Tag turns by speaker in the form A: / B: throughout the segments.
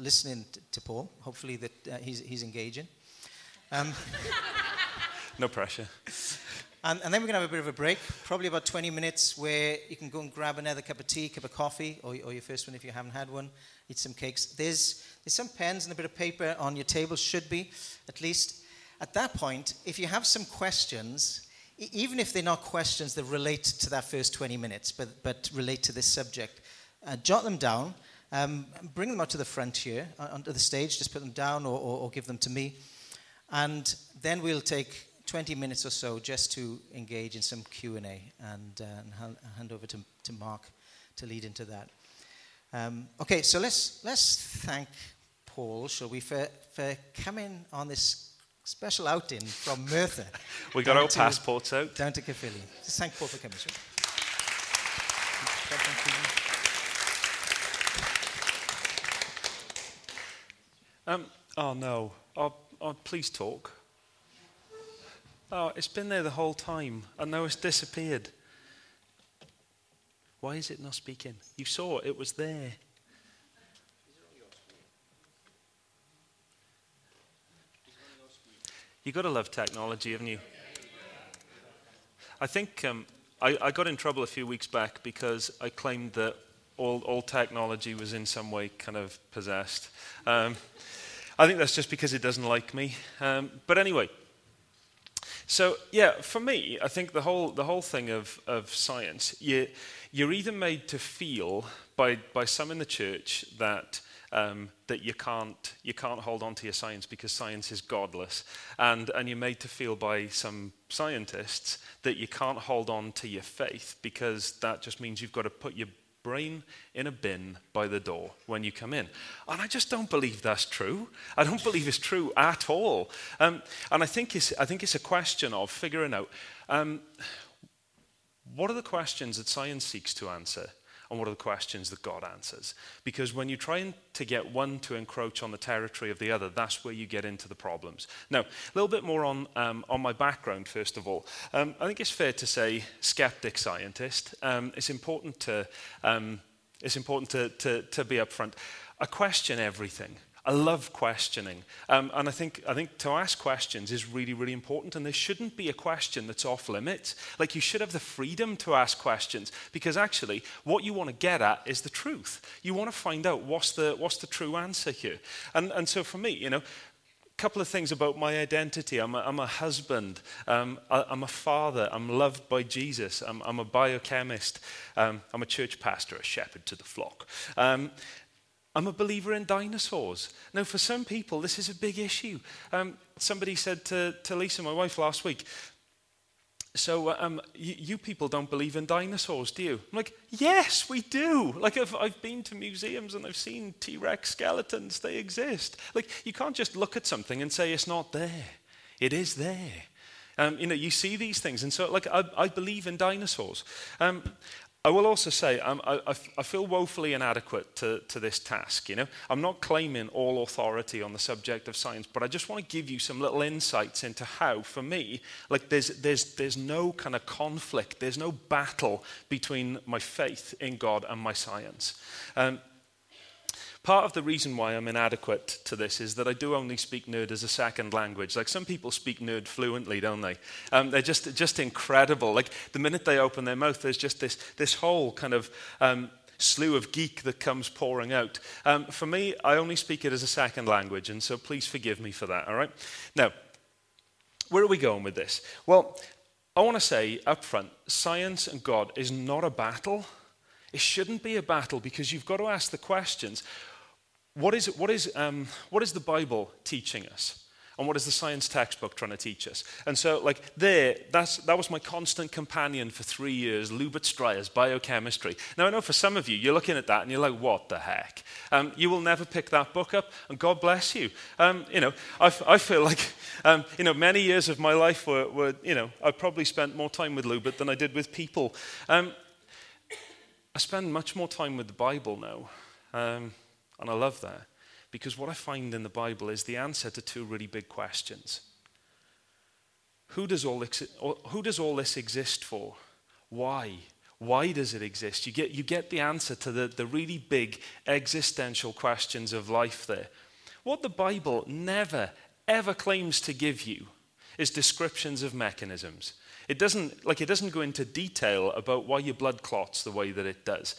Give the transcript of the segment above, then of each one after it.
A: listening to Paul. Hopefully that he's engaging.
B: No pressure.
A: And then we're going to have a bit of a break, probably about 20 minutes, where you can go and grab another cup of tea, cup of coffee, or your first one if you haven't had one, eat some cakes. There's some pens and a bit of paper on your table, should be, at least. At that point, if you have some questions, even if they're not questions that relate to that first 20 minutes, but relate to this subject, jot them down, bring them out to the front here, onto the stage, just put them down or give them to me. And then we'll take 20 minutes or so just to engage in some Q&A and hand over to Mark to lead into that. Okay, so let's thank Paul, shall we, for coming on this special outing from Merthyr.
B: We got our passports out.
A: Down to Caerphilly. Just thank Paul for coming, sir.
B: Oh no. Oh, please talk. Oh, it's been there the whole time, and now it's disappeared. Why is it not speaking? You saw it was there. You got to love technology, haven't you? I think I got in trouble a few weeks back because I claimed that all technology was in some way kind of possessed. I think that's just because it doesn't like me. But anyway, so yeah, for me, I think the whole thing of science, you're either made to feel by some in the church that you can't hold on to your science because science is godless, and you're made to feel by some scientists that you can't hold on to your faith because that just means you've got to put your brain in a bin by the door when you come in. And I just don't believe that's true. I don't believe it's true at all. And I think it's a question of figuring out what are the questions that science seeks to answer and what are the questions that God answers. Because when you're trying to get one to encroach on the territory of the other, that's where you get into the problems. Now, a little bit more on my background, first of all. I think it's fair to say skeptic scientist. It's important to be upfront. I question everything. I love questioning, and I think to ask questions is really, really important, and there shouldn't be a question that's off limits. Like, you should have the freedom to ask questions, because actually what you want to get at is the truth. You want to find out what's the true answer here. And so for me, a couple of things about my identity. I'm a husband, I'm a father, I'm loved by Jesus, I'm a biochemist, I'm a church pastor, a shepherd to the flock. I'm a believer in dinosaurs. Now, for some people, this is a big issue. Somebody said to Lisa, my wife, last week, so you people don't believe in dinosaurs, do you? I'm like, yes, we do. Like, I've been to museums and I've seen T-Rex skeletons. They exist. Like, you can't just look at something and say it's not there. It is there. You see these things. And so, like, I believe in dinosaurs. I will also say I feel woefully inadequate to this task. I'm not claiming all authority on the subject of science, but I just want to give you some little insights into how, for me, like there's no kind of conflict, there's no battle between my faith in God and my science. Part of the reason why I'm inadequate to this is that I do only speak nerd as a second language. Like, some people speak nerd fluently, don't they? They're just incredible. Like, the minute they open their mouth, there's just this whole kind of slew of geek that comes pouring out. For me, I only speak it as a second language, and so please forgive me for that, all right? Now, where are we going with this? Well, I want to say up front, science and God is not a battle. It shouldn't be a battle, because you've got to ask the questions. What is the Bible teaching us? And what is the science textbook trying to teach us? And so, like, that was my constant companion for 3 years, Lubert Streyer's biochemistry. Now, I know for some of you, you're looking at that and you're like, what the heck? You will never pick that book up, and God bless you. I feel like, many years of my life were I probably spent more time with Lubert than I did with people. I spend much more time with the Bible now. And I love that, because what I find in the Bible is the answer to two really big questions. Who does all this exist for? Why? Why does it exist? You get the answer to the really big existential questions of life there. What the Bible never, ever claims to give you is descriptions of mechanisms. It doesn't go into detail about why your blood clots the way that it does.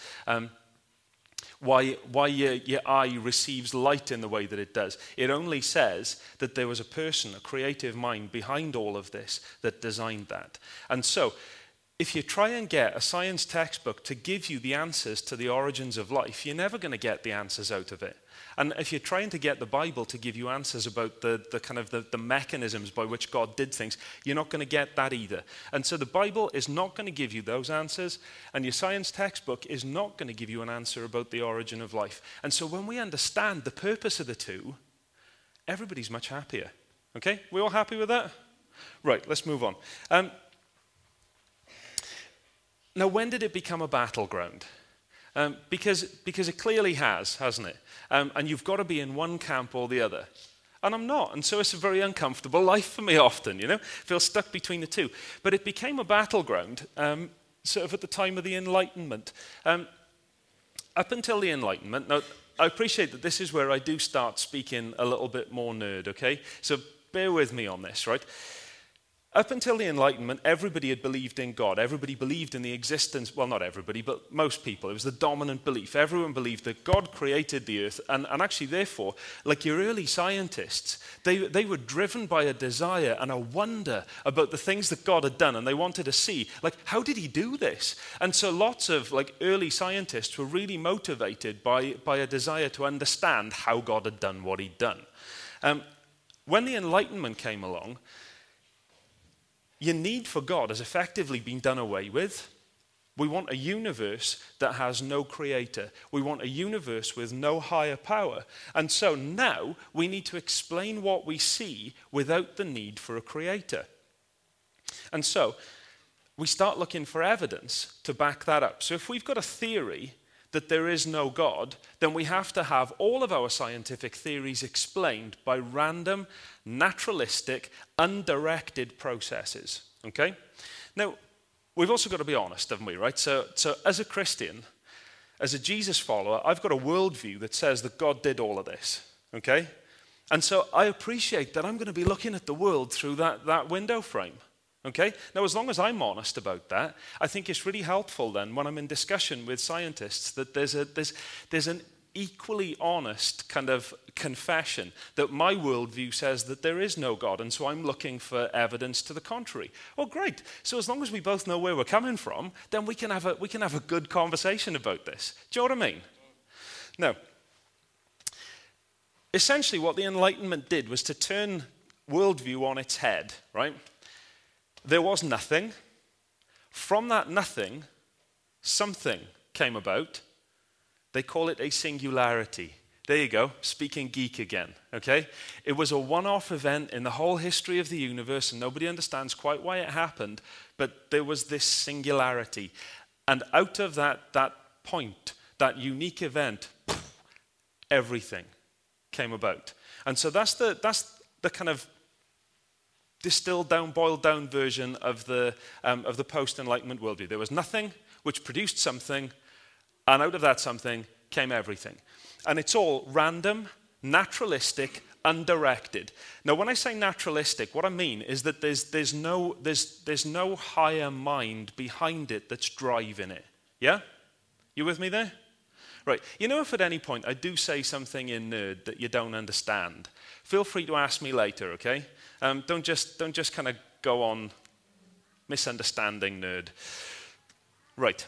B: Why your eye receives light in the way that it does. It only says that there was a person, a creative mind behind all of this that designed that. And so, if you try and get a science textbook to give you the answers to the origins of life, you're never going to get the answers out of it. And if you're trying to get the Bible to give you answers about the mechanisms by which God did things, you're not going to get that either. And so the Bible is not going to give you those answers, and your science textbook is not going to give you an answer about the origin of life. And so when we understand the purpose of the two, everybody's much happier. Okay? We all happy with that? Right, let's move on. Now, when did it become a battleground? Because it clearly has, hasn't it? And you've got to be in one camp or the other. And I'm not. And so it's a very uncomfortable life for me often, you know? Feel stuck between the two. But it became a battleground sort of at the time of the Enlightenment. Up until the Enlightenment, now, I appreciate that this is where I do start speaking a little bit more nerd, okay? So bear with me on this, right? Up until the Enlightenment, everybody had believed in God. Everybody believed in the existence, well, not everybody, but most people. It was the dominant belief. Everyone believed that God created the earth, and actually, therefore, like your early scientists, they were driven by a desire and a wonder about the things that God had done, and they wanted to see, like, how did he do this? And so lots of, like, early scientists were really motivated by a desire to understand how God had done what he'd done. When the Enlightenment came along, your need for God has effectively been done away with. We want a universe that has no creator. We want a universe with no higher power. And so now we need to explain what we see without the need for a creator. And so we start looking for evidence to back that up. So if we've got a theory that there is no God, then we have to have all of our scientific theories explained by random, naturalistic, undirected processes. Okay? Now, we've also got to be honest, haven't we, right? So as a Christian, as a Jesus follower, I've got a worldview that says that God did all of this. Okay? And so I appreciate that I'm going to be looking at the world through that window frame. Okay? Now, as long as I'm honest about that, I think it's really helpful then when I'm in discussion with scientists that there's an equally honest kind of confession that my worldview says that there is no God, and so I'm looking for evidence to the contrary. Oh, great. So as long as we both know where we're coming from, then we can have a good conversation about this. Do you know what I mean? Now, essentially what the Enlightenment did was to turn worldview on its head, right? There was nothing. From that nothing, something came about. They call it a singularity. There you go, speaking geek again, okay? It was a one-off event in the whole history of the universe, and nobody understands quite why it happened, but there was this singularity. And out of that point, that unique event, everything came about. And so that's the kind of distilled down, boiled down version of the post-Enlightenment worldview. There was nothing which produced something, and out of that something came everything. And it's all random, naturalistic, undirected. Now, when I say naturalistic, what I mean is that there's no higher mind behind it that's driving it. Yeah? You with me there? Right. You know, if at any point I do say something in nerd that you don't understand, feel free to ask me later, okay? Don't just kind of go on misunderstanding nerd. Right.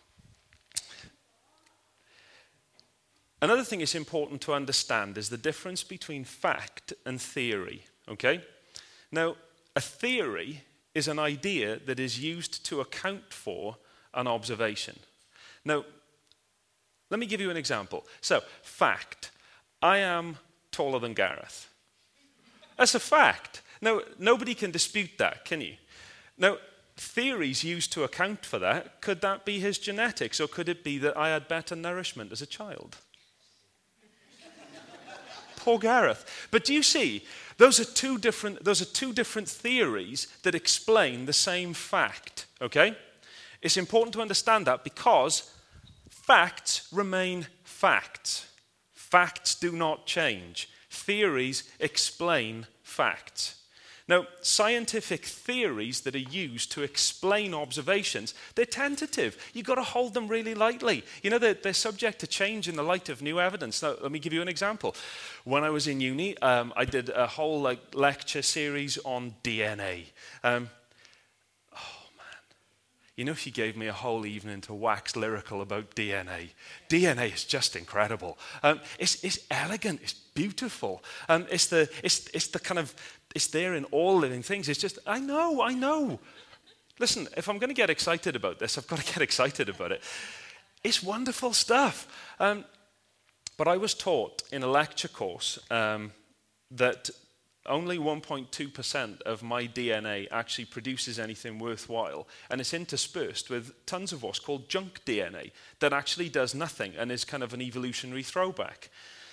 B: Another thing it's important to understand is the difference between fact and theory, okay? Now, a theory is an idea that is used to account for an observation. Now, let me give you an example. So, fact. I am taller than Gareth. That's a fact. Now, nobody can dispute that, can you? Now, theories used to account for that, could that be his genetics, or could it be that I had better nourishment as a child? Poor Gareth. But do you see, those are two different theories that explain the same fact, okay? It's important to understand that because facts remain facts. Facts do not change. Theories explain facts. Now, scientific theories that are used to explain observations, they're tentative. You've got to hold them really lightly. You know, they're subject to change in the light of new evidence. Now, let me give you an example. When I was in uni, I did a whole lecture series on DNA. You know, she gave me a whole evening to wax lyrical about DNA. DNA is just incredible. It's elegant. It's beautiful. It's the kind of, it's there in all living things. It's just, I know. Listen, if I'm going to get excited about this, I've got to get excited about it. It's wonderful stuff. But I was taught in a lecture course that only 1.2% of my DNA actually produces anything worthwhile, and it's interspersed with tons of what's called junk DNA that actually does nothing and is kind of an evolutionary throwback.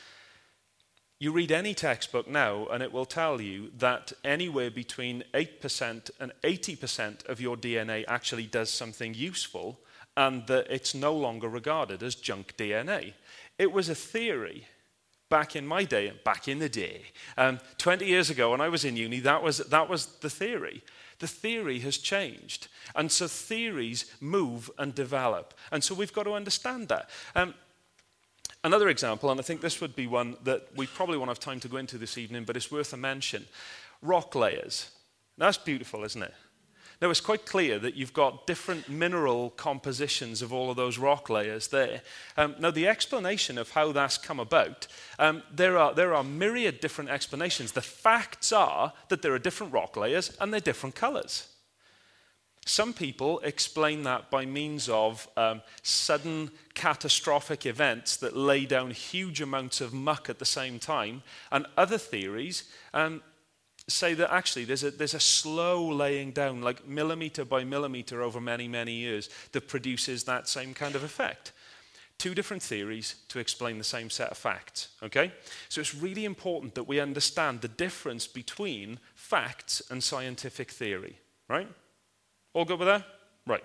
B: You read any textbook now, and it will tell you that anywhere between 8% and 80% of your DNA actually does something useful, and that it's no longer regarded as junk DNA. It was a theory. Back in my day, back in the day, 20 years ago when I was in uni, that was the theory. The theory has changed. And so theories move and develop. And so we've got to understand that. Another example, and I think this would be one that we probably won't have time to go into this evening, but it's worth a mention. Rock layers. Now, that's beautiful, isn't it? Now, it's quite clear that you've got different mineral compositions of all of those rock layers there. Now, the explanation of how that's come about, there are myriad different explanations. The facts are that there are different rock layers and they're different colors. Some people explain that by means of sudden catastrophic events that lay down huge amounts of muck at the same time, and other theories say that actually there's a slow laying down, like millimeter by millimeter over many, many years, that produces that same kind of effect. Two different theories to explain the same set of facts, okay? So it's really important that we understand the difference between facts and scientific theory, right? All good with that? Right.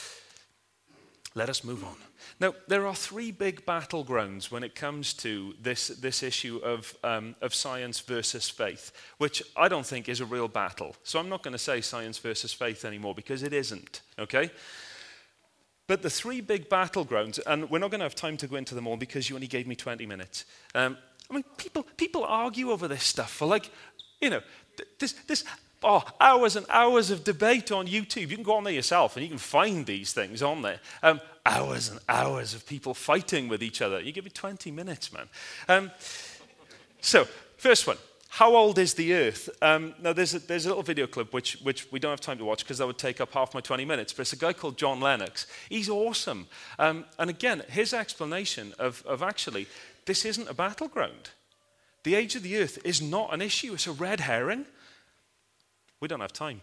B: Let us move on. Now, there are three big battlegrounds when it comes to this issue of science versus faith, which I don't think is a real battle. So I'm not going to say science versus faith anymore because it isn't, okay? But the three big battlegrounds, and we're not going to have time to go into them all because you only gave me 20 minutes. I mean, people argue over this stuff for hours and hours of debate on YouTube. You can go on there yourself and you can find these things on there. Hours and hours of people fighting with each other. You give me 20 minutes, man. So, first one. How old is the Earth? Now, there's a little video clip which we don't have time to watch because that would take up half my 20 minutes, but it's a guy called John Lennox. He's awesome. And again, his explanation of actually, this isn't a battleground. The age of the Earth is not an issue. It's a red herring. We don't have time.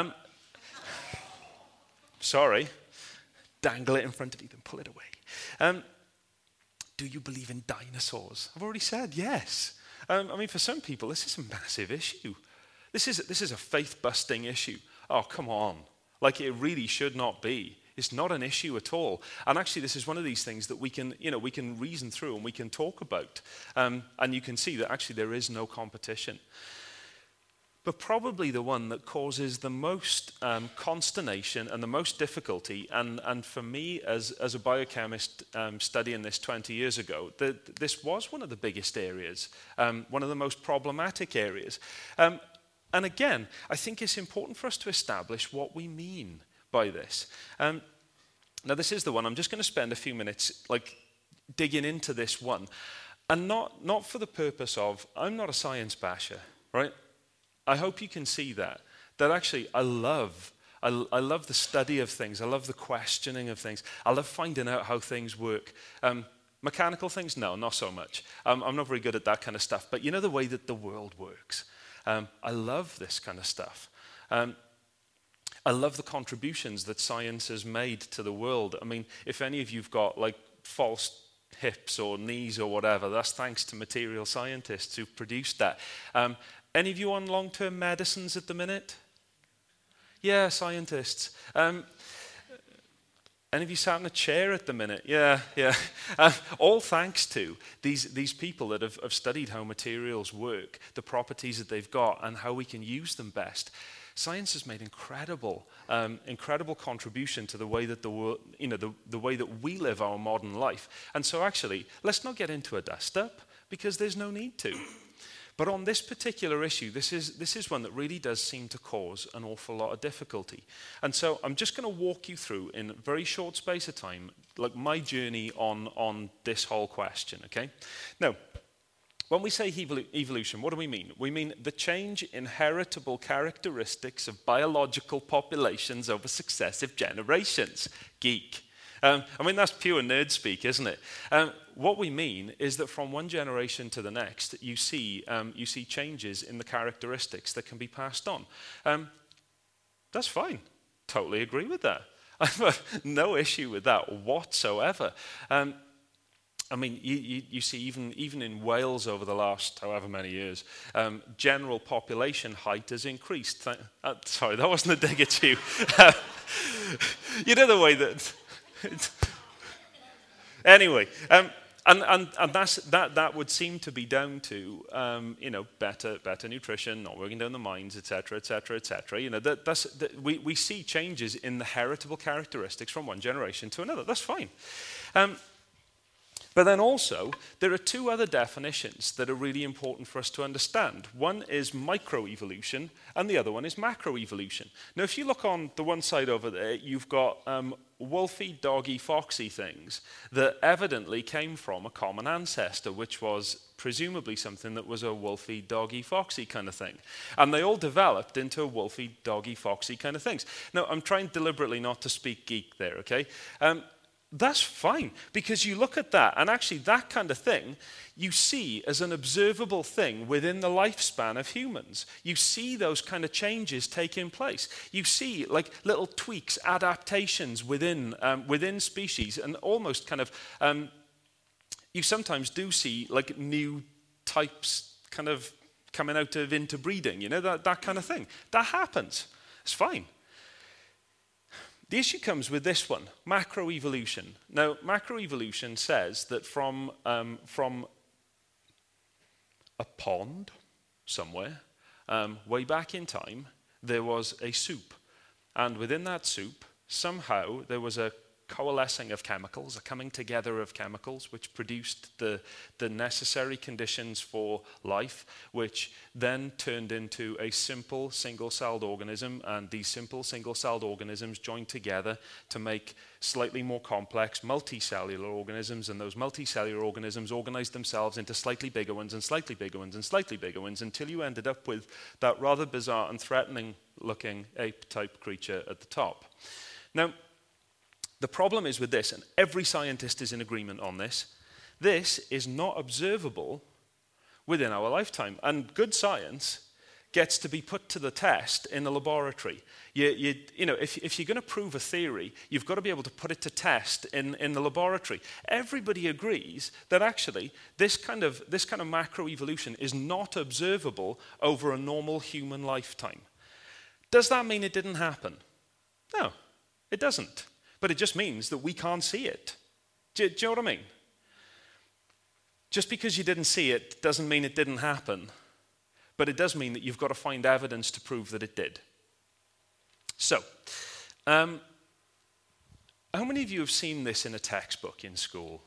B: Sorry. Dangle it in front of you, then pull it away. Do you believe in dinosaurs? I've already said yes. I mean, for some people, this is a massive issue. This is a faith-busting issue. Oh, come on. Like, it really should not be. It's not an issue at all. And actually, this is one of these things that we can reason through and we can talk about. And you can see that actually there is no competition. But probably the one that causes the most consternation and the most difficulty, and for me as a biochemist studying this 20 years ago, this was one of the biggest areas, one of the most problematic areas. And again, I think it's important for us to establish what we mean by this. Now, this is the one. I'm just going to spend a few minutes digging into this one, and not for the purpose of, I'm not a science basher, right? I hope you can see that actually I love the study of things. I love the questioning of things. I love finding out how things work. Mechanical things, no, not so much. I'm not very good at that kind of stuff. But you know the way that the world works. I love this kind of stuff. I love the contributions that science has made to the world. I mean, if any of you've got false hips or knees or whatever, that's thanks to material scientists who've produced that. Any of you on long-term medicines at the minute? Yeah, scientists. Any of you sat in a chair at the minute? Yeah. All thanks to these people that have studied how materials work, the properties that they've got, and how we can use them best. Science has made incredible contribution to the way that the way that we live our modern life. And so actually, let's not get into a dust-up, because there's no need to. But on this particular issue, this is one that really does seem to cause an awful lot of difficulty. And so I'm just going to walk you through, in a very short space of time, like my journey on this whole question, okay? Now, when we say evolution, what do we mean? We mean the change in heritable characteristics of biological populations over successive generations. Geek. That's pure nerd speak, isn't it? What we mean is that from one generation to the next, you see changes in the characteristics that can be passed on. That's fine. Totally agree with that. I have no issue with that whatsoever. You see even in Wales over the last however many years, general population height has increased. Sorry, that wasn't a dig at you. You know the way that... Anyway, and that would seem to be down to better nutrition, not working down the mines, etc., etc., etc. We see changes in the heritable characteristics from one generation to another. That's fine. But then also, there are two other definitions that are really important for us to understand. One is microevolution, and the other one is macroevolution. Now, if you look on the one side over there, you've got wolfy, doggy, foxy things that evidently came from a common ancestor, which was presumably something that was a wolfy, doggy, foxy kind of thing. And they all developed into wolfy, doggy, foxy kind of things. Now, I'm trying deliberately not to speak geek there, okay? That's fine, because you look at that, and actually that kind of thing you see as an observable thing within the lifespan of humans. You see those kind of changes taking place. You see like little tweaks, adaptations within species, and almost kind of, you sometimes do see like new types kind of coming out of interbreeding, that kind of thing. That happens. It's fine. The issue comes with this one, macroevolution. Now, macroevolution says that from a pond somewhere, way back in time, there was a soup. And within that soup, somehow there was a coalescing of chemicals, a coming together of chemicals, which produced the necessary conditions for life, which then turned into a simple single-celled organism, and these simple single-celled organisms joined together to make slightly more complex multicellular organisms, and those multicellular organisms organized themselves into slightly bigger ones and slightly bigger ones and slightly bigger ones, until you ended up with that rather bizarre and threatening-looking ape-type creature at the top. Now, the problem is with this, and every scientist is in agreement on this is not observable within our lifetime. And good science gets to be put to the test in the laboratory. If you're going to prove a theory, you've got to be able to put it to test in the laboratory. Everybody agrees that actually this kind of macroevolution is not observable over a normal human lifetime. Does that mean it didn't happen? No, it doesn't. But it just means that we can't see it. Do you know what I mean? Just because you didn't see it doesn't mean it didn't happen. But it does mean that you've got to find evidence to prove that it did. So, how many of you have seen this in a textbook in school?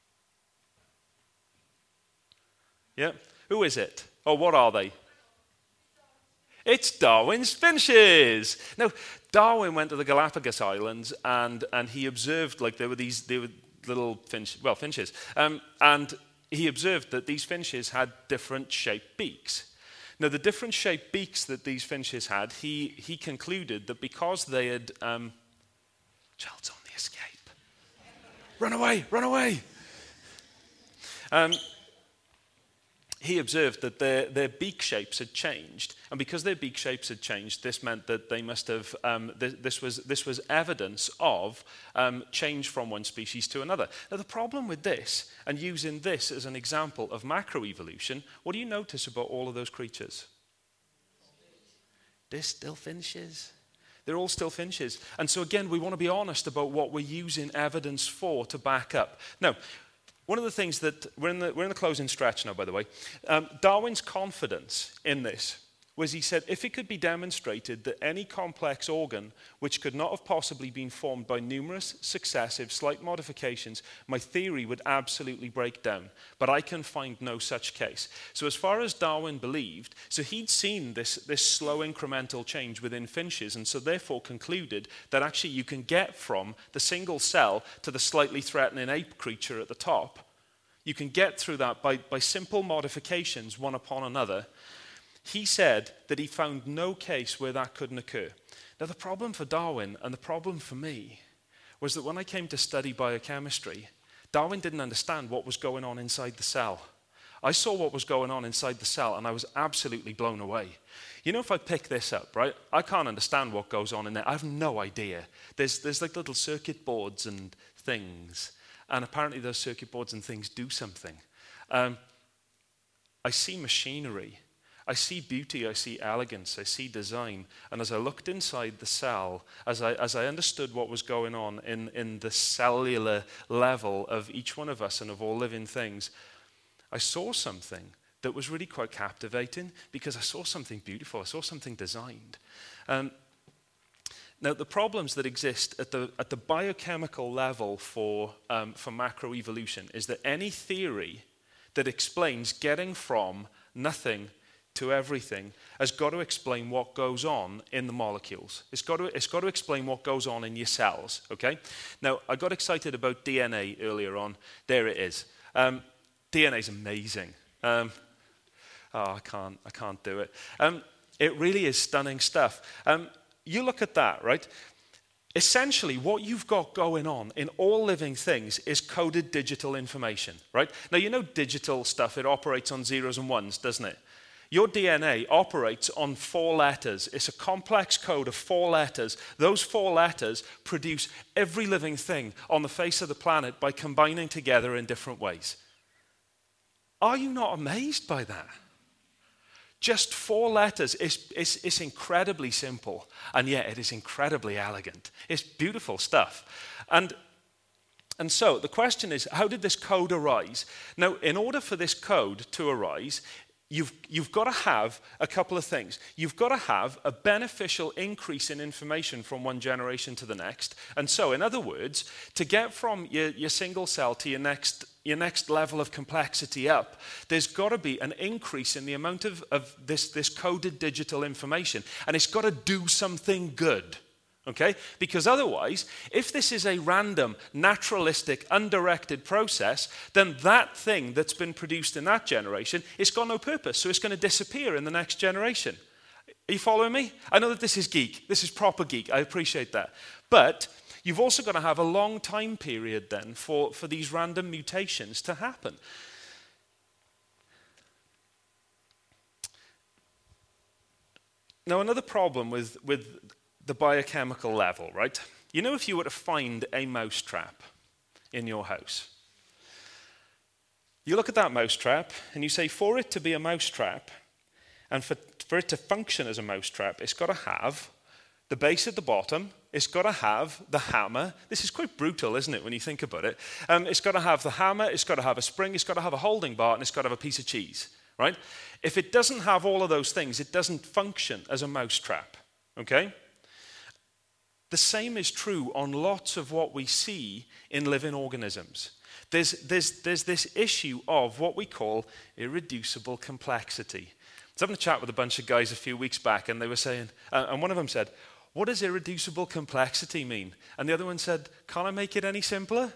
B: Yeah? Who is it? Or what are they? It's Darwin's finches. Now, Darwin went to the Galapagos Islands and he observed, like, there were little finches, and he observed that these finches had different shaped beaks. Now, the different shaped beaks that these finches had, he concluded that because they had, child's on the escape. Run away, run away. He observed that their beak shapes had changed, and because their beak shapes had changed, this meant that they must have. This was evidence of change from one species to another. Now, the problem with this, and using this as an example of macroevolution, what do you notice about all of those creatures? They're still finches. They're all still finches. And so again, we want to be honest about what we're using evidence for to back up. Now, one of the things that, we're in the closing stretch now, by the way. Darwin's confidence in this was he said, if it could be demonstrated that any complex organ which could not have possibly been formed by numerous, successive, slight modifications, my theory would absolutely break down. But I can find no such case. So as far as Darwin believed, so he'd seen this slow incremental change within finches, and so therefore concluded that actually you can get from the single cell to the slightly threatening ape creature at the top. You can get through that by simple modifications, one upon another. He said that he found no case where that couldn't occur. Now, the problem for Darwin and the problem for me was that when I came to study biochemistry, Darwin didn't understand what was going on inside the cell. I saw what was going on inside the cell, and I was absolutely blown away. You know, if I pick this up, right, I can't understand what goes on in there. I have no idea. There's like little circuit boards and things, and apparently those circuit boards and things do something. I see machinery. I see beauty, I see elegance, I see design. And as I looked inside the cell, as I understood what was going on in the cellular level of each one of us and of all living things, I saw something that was really quite captivating because I saw something beautiful, I saw something designed. Now, the problems that exist at the biochemical level for macroevolution is that any theory that explains getting from nothing to everything has got to explain what goes on in the molecules. It's got to explain what goes on in your cells, okay? Now, I got excited about DNA earlier on. There it is. DNA is amazing. I can't do it. It really is stunning stuff. You look at that, right? Essentially, what you've got going on in all living things is coded digital information, right? Now, you know digital stuff, it operates on zeros and ones, doesn't it? Your DNA operates on 4 letters. It's a complex code of 4 letters. Those 4 letters produce every living thing on the face of the planet by combining together in different ways. Are you not amazed by that? Just 4 letters. It's incredibly simple, and yet it is incredibly elegant. It's beautiful stuff. And so the question is, how did this code arise? Now, in order for this code to arise, You've got to have a couple of things. You've got to have a beneficial increase in information from one generation to the next. And so, in other words, to get from your single cell to your next level of complexity up, there's got to be an increase in the amount of this coded digital information. And it's got to do something good. Okay? Because otherwise, if this is a random, naturalistic, undirected process, then that thing that's been produced in that generation, it's got no purpose, so it's going to disappear in the next generation. Are you following me? I know that this is geek. This is proper geek. I appreciate that. But you've also got to have a long time period then for these random mutations to happen. Now, another problem with the biochemical level, right? You know, if you were to find a mousetrap in your house, you look at that mousetrap and you say, for it to be a mousetrap and for it to function as a mousetrap, it's got to have the base at the bottom, it's got to have the hammer. This is quite brutal, isn't it, when you think about it? It's got to have the hammer, it's got to have a spring, it's got to have a holding bar, and it's got to have a piece of cheese, right? If it doesn't have all of those things, it doesn't function as a mousetrap, okay? The same is true on lots of what we see in living organisms. There's this issue of what we call irreducible complexity. I was having a chat with a bunch of guys a few weeks back, and they were saying, and one of them said, what does irreducible complexity mean? And the other one said, can't I make it any simpler?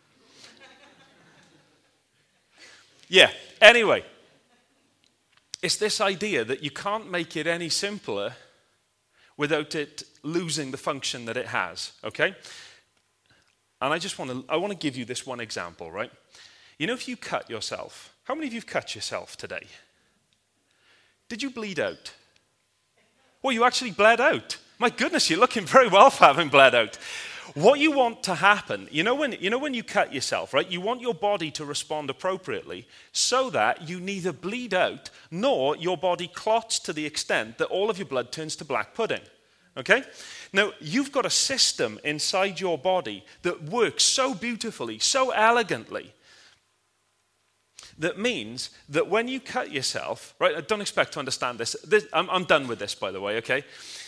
B: Yeah, anyway, it's this idea that you can't make it any simpler without it losing the function that it has, okay? And I want to give you this one example, right? You know, if you cut yourself, how many of you have cut yourself today? Did you bleed out? Well, you actually bled out. My goodness, you're looking very well for having bled out. What you want to happen, you know when you cut yourself, right? You want your body to respond appropriately so that you neither bleed out nor your body clots to the extent that all of your blood turns to black pudding. Okay? Now, you've got a system inside your body that works so beautifully, so elegantly, that means that when you cut yourself, right, I don't expect to understand this. I'm done with this, by the way, okay?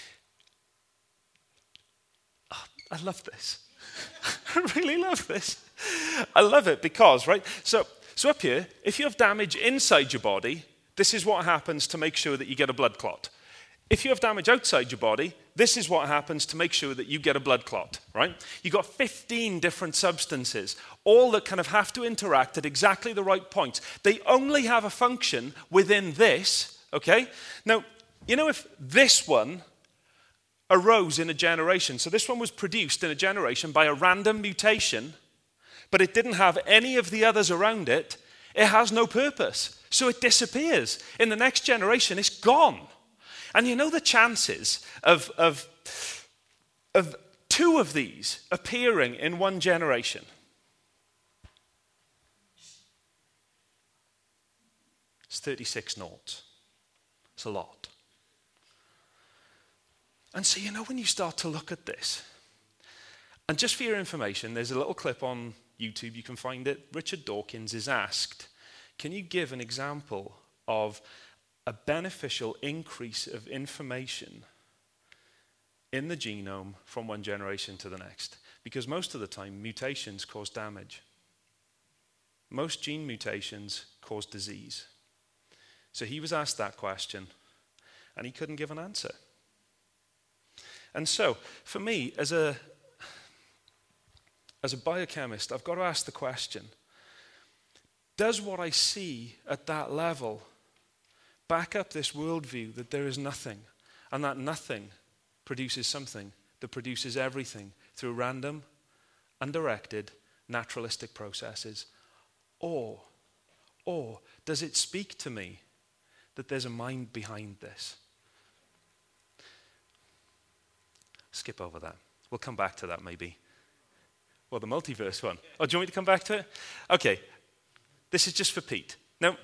B: Oh, I love this. I really love this. I love it because, right, so up here, if you have damage inside your body, this is what happens to make sure that you get a blood clot. If you have damage outside your body, this is what happens to make sure that you get a blood clot, right? You've got 15 different substances, all that kind of have to interact at exactly the right points. They only have a function within this, okay? Now, you know, if this one arose in a generation, so this one was produced in a generation by a random mutation, but it didn't have any of the others around it, it has no purpose. So it disappears. In the next generation, it's gone. And you know the chances of two of these appearing in one generation? It's 36 noughts. It's a lot. And so, you know, when you start to look at this, and just for your information, there's a little clip on YouTube, you can find it. Richard Dawkins is asked, can you give an example of a beneficial increase of information in the genome from one generation to the next? Because most of the time, mutations cause damage. Most gene mutations cause disease. So he was asked that question, and he couldn't give an answer. And so, for me, as a biochemist, I've got to ask the question, does what I see at that level back up this worldview that there is nothing, and that nothing produces something that produces everything through random, undirected, naturalistic processes? Or does it speak to me that there's a mind behind this? Skip over that. We'll come back to that maybe. Well, the multiverse one. Oh, do you want me to come back to it? Okay. This is just for Pete. Now,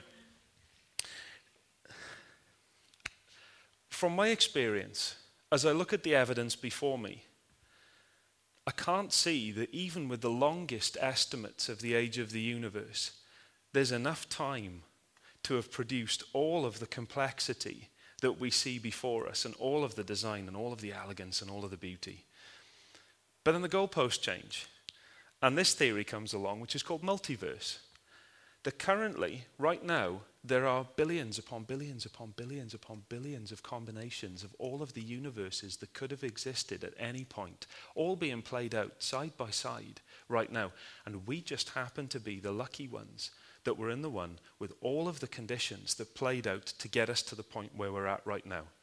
B: from my experience, as I look at the evidence before me, I can't see that even with the longest estimates of the age of the universe, there's enough time to have produced all of the complexity that we see before us, and all of the design, and all of the elegance, and all of the beauty. But then the goalposts change, and this theory comes along, which is called multiverse. That currently, right now, there are billions upon billions upon billions upon billions of combinations of all of the universes that could have existed at any point, all being played out side by side right now. And we just happen to be the lucky ones that were in the one with all of the conditions that played out to get us to the point where we're at right now.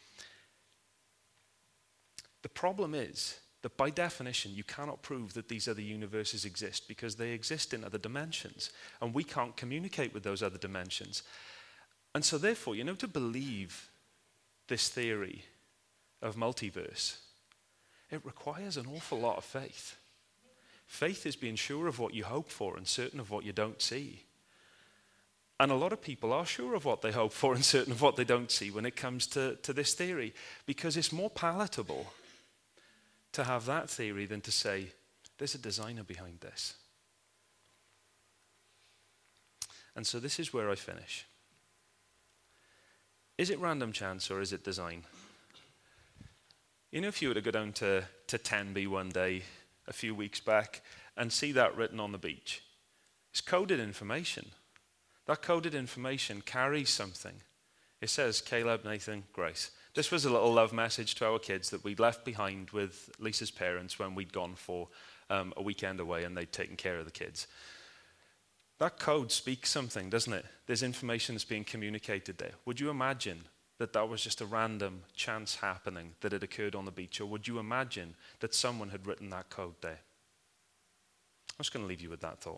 B: The problem is that by definition, you cannot prove that these other universes exist because they exist in other dimensions, and we can't communicate with those other dimensions. And so therefore, to believe this theory of multiverse, it requires an awful lot of faith. Faith is being sure of what you hope for and certain of what you don't see. And a lot of people are sure of what they hope for and certain of what they don't see when it comes to this theory, because it's more palatable to have that theory than to say, there's a designer behind this. And so this is where I finish. Is it random chance or is it design? If you were to go down to Tenby one day a few weeks back and see that written on the beach, it's coded information. That coded information carries something. It says, Caleb, Nathan, Grace. This was a little love message to our kids that we'd left behind with Lisa's parents when we'd gone for a weekend away and they'd taken care of the kids. That code speaks something, doesn't it? There's information that's being communicated there. Would you imagine that that was just a random chance happening that had occurred on the beach? Or would you imagine that someone had written that code there? I'm just going to leave you with that thought.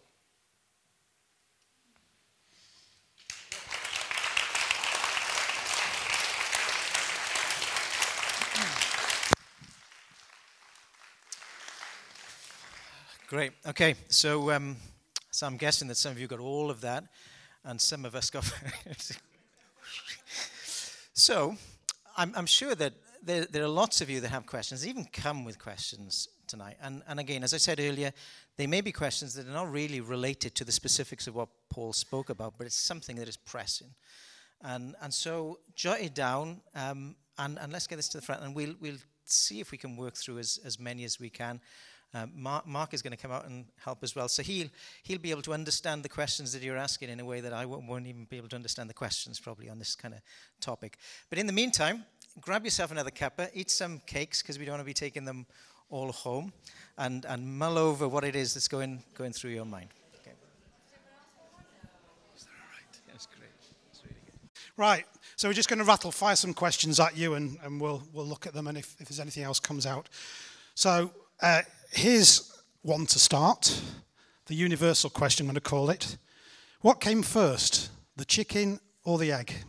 A: Great. Okay, so I'm guessing that some of you got all of that, and some of us got. So, I'm sure that there are lots of you that have questions, even come with questions tonight. And again, as I said earlier, they may be questions that are not really related to the specifics of what Paul spoke about, but it's something that is pressing. And so jot it down, and let's get this to the front, and we'll see if we can work through as many as we can. Mark is going to come out and help as well. So he'll be able to understand the questions that you're asking in a way that I won't even be able to understand the questions probably on this kind of topic. But in the meantime, grab yourself another cuppa, eat some cakes because we don't want to be taking them all home, and mull over what it is that's going through your mind. Okay. Is that all right? That's great. That's really good.
C: Right. So we're just going to fire some questions at you, and we'll look at them, and if there's anything else comes out. So here's one to start. The universal question, I'm going to call it. What came first, the chicken or the egg?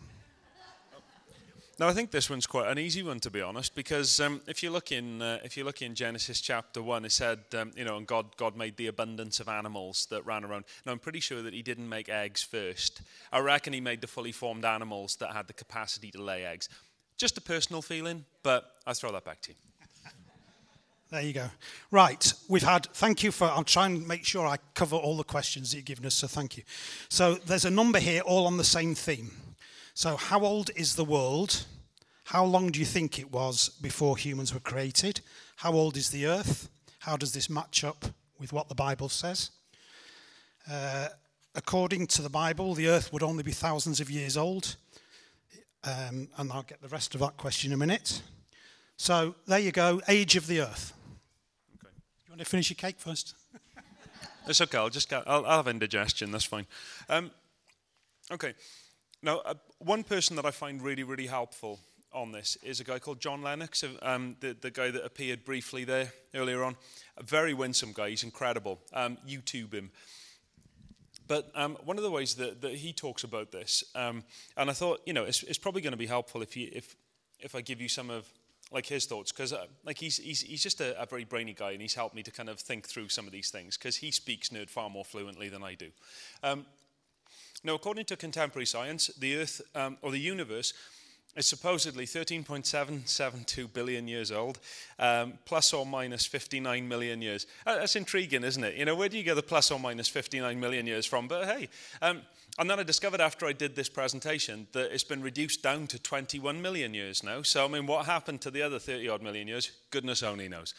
B: Now, I think this one's quite an easy one, to be honest, because if you look in Genesis chapter 1, it said, and God made the abundance of animals that ran around. Now, I'm pretty sure that he didn't make eggs first. I reckon he made the fully formed animals that had the capacity to lay eggs. Just a personal feeling, but I'll throw that back to you.
C: There you go. Right, thank you I'll try and make sure I cover all the questions that you've given us, so thank you. So there's a number here all on the same theme. So how old is the world? How long do you think it was before humans were created? How old is the earth? How does this match up with what the Bible says? According to the Bible, the earth would only be thousands of years old. And I'll get the rest of that question in a minute. So there you go, age of the earth. Okay. You want to finish your cake first?
B: It's okay, I'll have indigestion, that's fine. Okay. Now, one person that I find really, really helpful on this is a guy called John Lennox, the guy that appeared briefly there earlier on. A very winsome guy, he's incredible. YouTube him. But one of the ways that he talks about this, and I thought, it's probably going to be helpful if I give you some of his thoughts, because he's just a very brainy guy, and he's helped me to kind of think through some of these things, because he speaks nerd far more fluently than I do. Now, according to contemporary science, the Earth, or the universe, is supposedly 13.772 billion years old, plus or minus 59 million years. That's intriguing, isn't it? Where do you get the plus or minus 59 million years from? But hey, and then I discovered after I did this presentation that it's been reduced down to 21 million years now. So, what happened to the other 30-odd million years? Goodness only knows.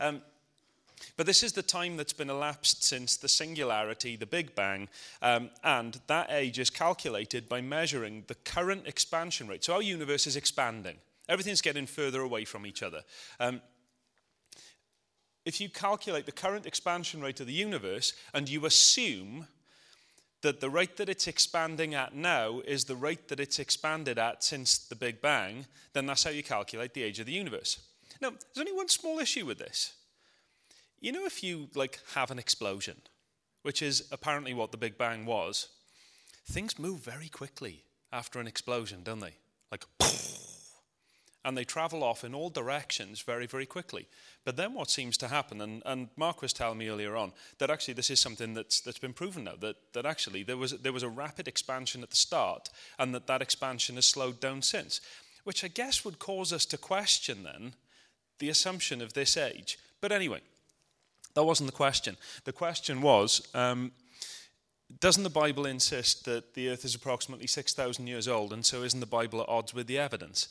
B: But this is the time that's been elapsed since the singularity, the Big Bang, and that age is calculated by measuring the current expansion rate. So our universe is expanding. Everything's getting further away from each other. If you calculate the current expansion rate of the universe and you assume that the rate that it's expanding at now is the rate that it's expanded at since the Big Bang, then that's how you calculate the age of the universe. Now, there's only one small issue with this. If you have an explosion, which is apparently what the Big Bang was, things move very quickly after an explosion, don't they? And they travel off in all directions very, very quickly. But then what seems to happen, and Mark was telling me earlier on, that actually this is something that's been proven now, that actually there was a rapid expansion at the start, and that expansion has slowed down since, which I guess would cause us to question then the assumption of this age. But anyway, that wasn't the question. The question was, doesn't the Bible insist that the earth is approximately 6,000 years old, and so isn't the Bible at odds with the evidence?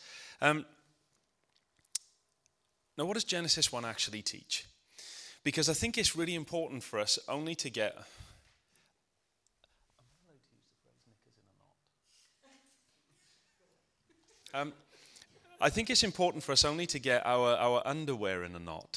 B: Now, what does Genesis 1 actually teach? Because I think it's really important for us only to get... Am I allowed to use the phrase knickers in a knot? I think it's important for us only to get our underwear in a knot.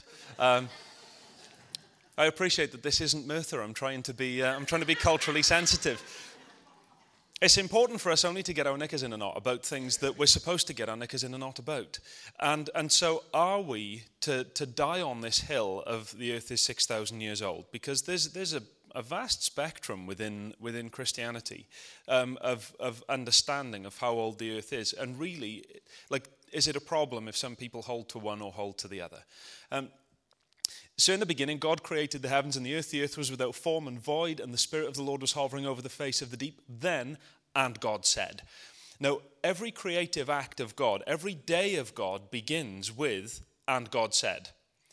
B: I appreciate that this isn't Merthyr. I'm trying to be culturally sensitive. It's important for us only to get our knickers in a knot about things that we're supposed to get our knickers in a knot about. And so are we to die on this hill of the earth is 6,000 years old? Because there's a vast spectrum within Christianity of understanding of how old the earth is. And really, is it a problem if some people hold to one or hold to the other? So in the beginning, God created the heavens and the earth. The earth was without form and void, and the Spirit of the Lord was hovering over the face of the deep. Then, and God said. Now, every creative act of God, every day of God begins with, and God said.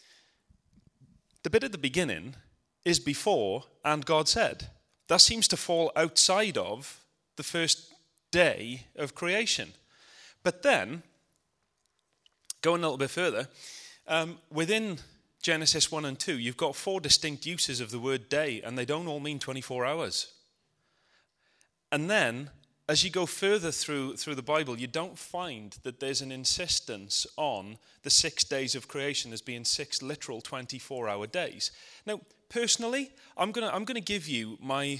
B: The bit at the beginning is before, and God said. That seems to fall outside of the first day of creation. But then, going a little bit further, within Genesis 1 and 2, you've got 4 distinct uses of the word day, and they don't all mean 24 hours. And then, as you go further through the Bible, you don't find that there's an insistence on the 6 days of creation as being 6 literal 24-hour days. Now, personally, I'm gonna give you my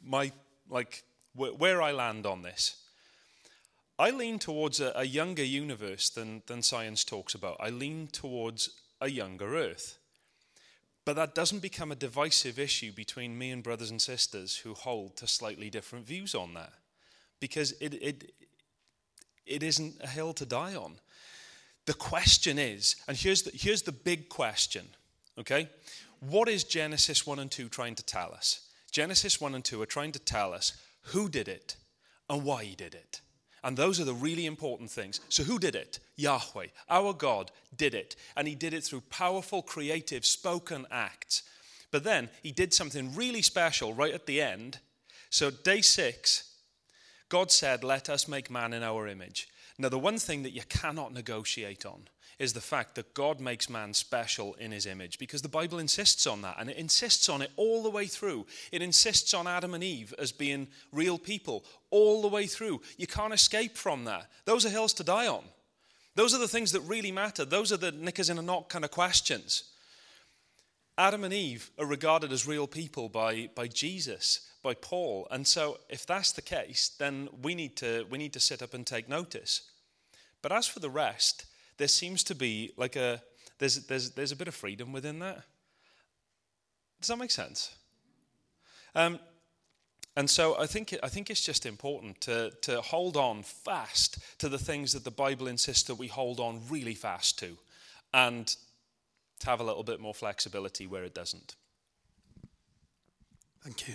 B: where I land on this. I lean towards a younger universe than science talks about. I lean towards a younger Earth. But that doesn't become a divisive issue between me and brothers and sisters who hold to slightly different views on that. Because it isn't a hill to die on. The question is, and here's the big question, okay? What is Genesis 1 and 2 trying to tell us? Genesis 1 and 2 are trying to tell us who did it and why he did it. And those are the really important things. So who did it? Yahweh, our God, did it. And he did it through powerful, creative, spoken acts. But then he did something really special right at the end. So day 6, God said, let us make man in our image. Now, the one thing that you cannot negotiate on is the fact that God makes man special in his image, because the Bible insists on that, and it insists on it all the way through. It insists on Adam and Eve as being real people all the way through. You can't escape from that. Those are hills to die on. Those are the things that really matter. Those are the knickers in a knot kind of questions. Adam and Eve are regarded as real people by Jesus, by Paul. And so if that's the case, then we need to sit up and take notice. But as for the rest, there seems to be like there's a bit of freedom within that. Does that make sense? And so I think it's just important to hold on fast to the things that the Bible insists that we hold on really fast to, and to have a little bit more flexibility where it doesn't.
C: Thank you.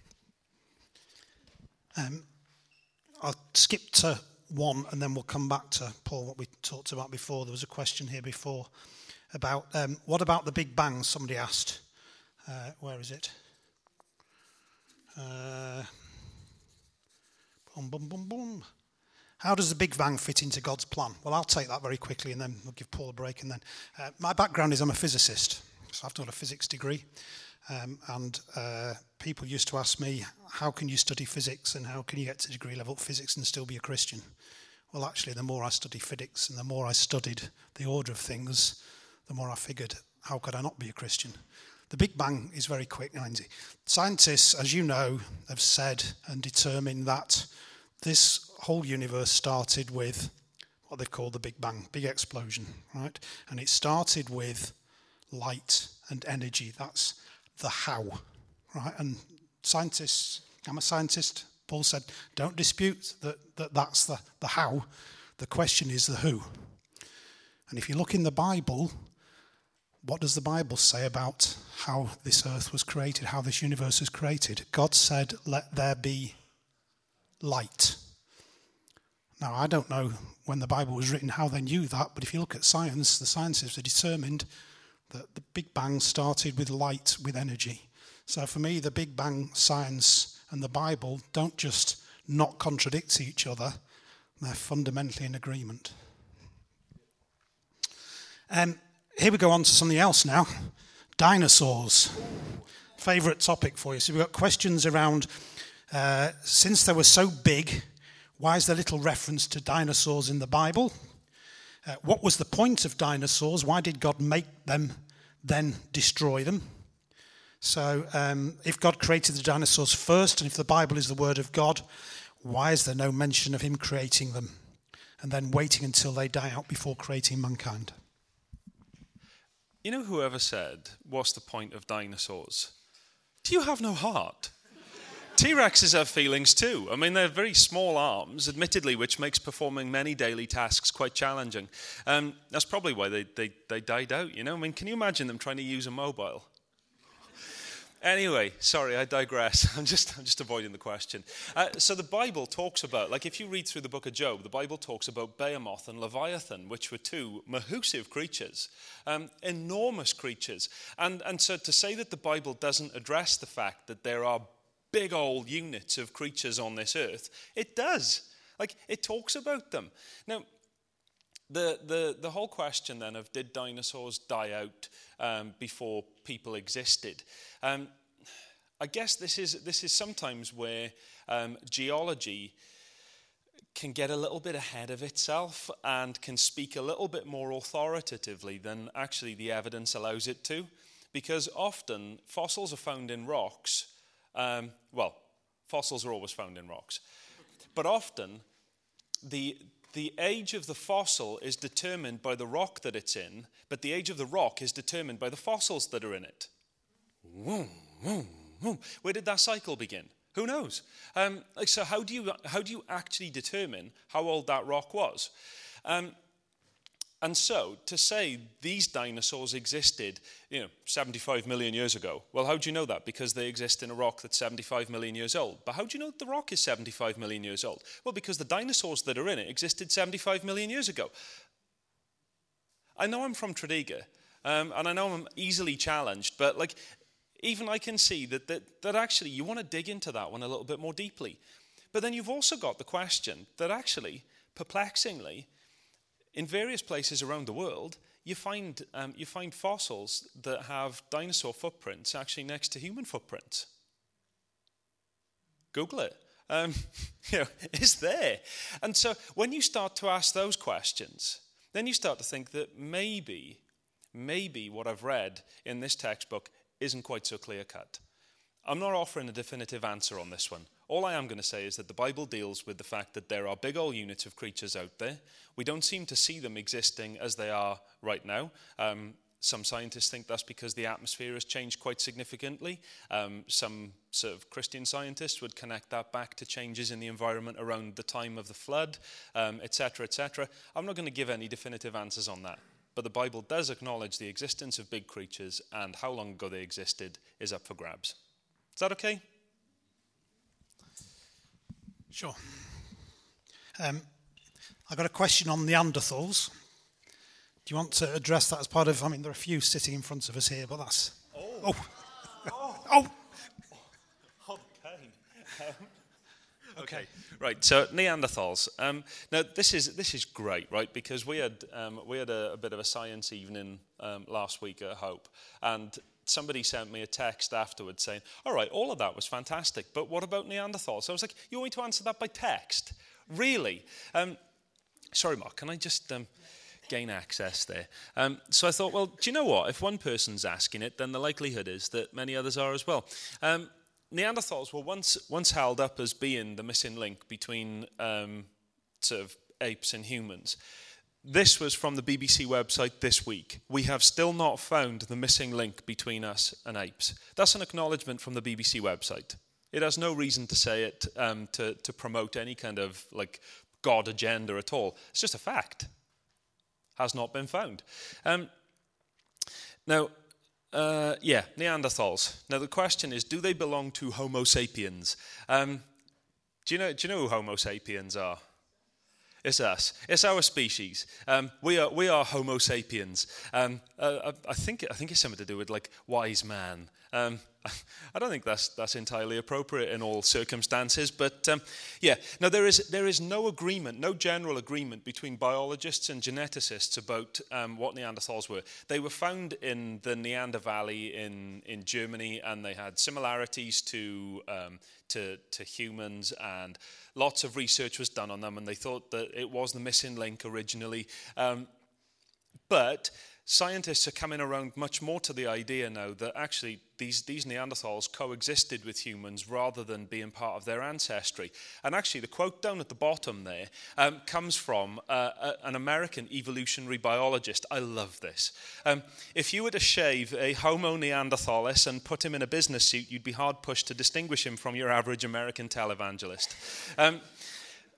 C: I'll skip to 1 and then we'll come back to, Paul, what we talked about before. There was a question here before about what about the Big Bang, somebody asked. Where is it? Boom, boom, boom, boom. How does the Big Bang fit into God's plan? Well, I'll take that very quickly and then we'll give Paul a break. And then my background is I'm a physicist, so I've done a physics degree. And people used to ask me, how can you study physics and how can you get to degree level physics and still be a Christian? Well, actually, the more I studied physics and the more I studied the order of things, the more I figured, how could I not be a Christian? The Big Bang is very quick and easy. Scientists, as you know, have said and determined that this whole universe started with what they've called the Big Bang, big explosion, right? And it started with light and energy. That's the how, right? And scientists, I'm a scientist, Paul said, don't dispute that's the how. The question is the who. And if you look in the Bible, what does the Bible say about how this earth was created, how this universe was created? God said, let there be light. Now, I don't know when the Bible was written how they knew that, but if you look at science, the scientists have determined that the Big Bang started with light, with energy. So for me, the Big Bang science and the Bible don't just not contradict each other, they're fundamentally in agreement. Here we go on to something else now. Dinosaurs. Favourite topic for you. So we've got questions around, since they were so big, why is there little reference to dinosaurs in the Bible? What was the point of dinosaurs? Why did God make them, then destroy them? So if God created the dinosaurs first, and if the Bible is the word of God, why is there no mention of him creating them and then waiting until they die out before creating mankind?
B: You know, whoever said, what's the point of dinosaurs? Do you have no heart? T-Rexes have feelings too. I mean, they're very small arms, admittedly, which makes performing many daily tasks quite challenging. That's probably why they died out, you know? I mean, can you imagine them trying to use a mobile? Anyway, sorry, I digress. I'm just avoiding the question. So the Bible talks about, like if you read through the book of Job, the Bible talks about Behemoth and Leviathan, which were two massive creatures, enormous creatures. And so to say that the Bible doesn't address the fact that there are big old units of creatures on this earth, it does. Like, it talks about them. Now, the whole question then of did dinosaurs die out before people existed? I guess this is sometimes where geology can get a little bit ahead of itself and can speak a little bit more authoritatively than actually the evidence allows it to, because often fossils are found in rocks. Fossils are always found in rocks, but often the age of the fossil is determined by the rock that it's in, but the age of the rock is determined by the fossils that are in it. Where did that cycle begin? Who knows? So how do you actually determine how old that rock was? And so to say these dinosaurs existed, 75 million years ago. Well, how do you know that? Because they exist in a rock that's 75 million years old. But how do you know the rock is 75 million years old? Well, because the dinosaurs that are in it existed 75 million years ago. I know I'm from Tredegar, and I know I'm easily challenged, but even I can see that actually you want to dig into that one a little bit more deeply. But then you've also got the question that actually, perplexingly, in various places around the world, you find fossils that have dinosaur footprints actually next to human footprints. Google it. It's there. And so when you start to ask those questions, then you start to think that maybe what I've read in this textbook isn't quite so clear-cut. I'm not offering a definitive answer on this one. All I am going to say is that the Bible deals with the fact that there are big old units of creatures out there. We don't seem to see them existing as they are right now. Some scientists think that's because the atmosphere has changed quite significantly. Some sort of Christian scientists would connect that back to changes in the environment around the time of the flood, etc., etc. I'm not going to give any definitive answers on that. But the Bible does acknowledge the existence of big creatures, and how long ago they existed is up for grabs. Is that okay?
C: Sure. I've got a question on Neanderthals. Do you want to address that as part of... there are a few sitting in front of us here, but that's... Oh!
B: Okay, right. So Neanderthals. Now this is great, right? Because we had a bit of a science evening last week at Hope, and somebody sent me a text afterwards saying, "All right, all of that was fantastic, but what about Neanderthals?" So I was like, "You want me to answer that by text? Really?" Sorry, Mark. Can I just gain access there? So I thought, well, do you know what? If one person's asking it, then the likelihood is that many others are as well. Neanderthals were once held up as being the missing link between sort of apes and humans. This was from the BBC website this week. We have still not found the missing link between us and apes. That's an acknowledgement from the BBC website. It has no reason to say it to promote any kind of God agenda at all. It's just a fact. Has not been found. Neanderthals. Now the question is, do they belong to Homo sapiens? Do you know who Homo sapiens are? It's us. It's our species. We are Homo sapiens. I think it's something to do with wise man. I don't think that's entirely appropriate in all circumstances, but Now there is no agreement, no general agreement between biologists and geneticists about what Neanderthals were. They were found in the Neander Valley in Germany, and they had similarities to humans, and lots of research was done on them, and they thought that it was the missing link originally, but scientists are coming around much more to the idea now that actually these Neanderthals coexisted with humans rather than being part of their ancestry. And actually the quote down at the bottom there comes from an American evolutionary biologist. I love this. If you were to shave a Homo neanderthalis and put him in a business suit, you'd be hard pushed to distinguish him from your average American televangelist.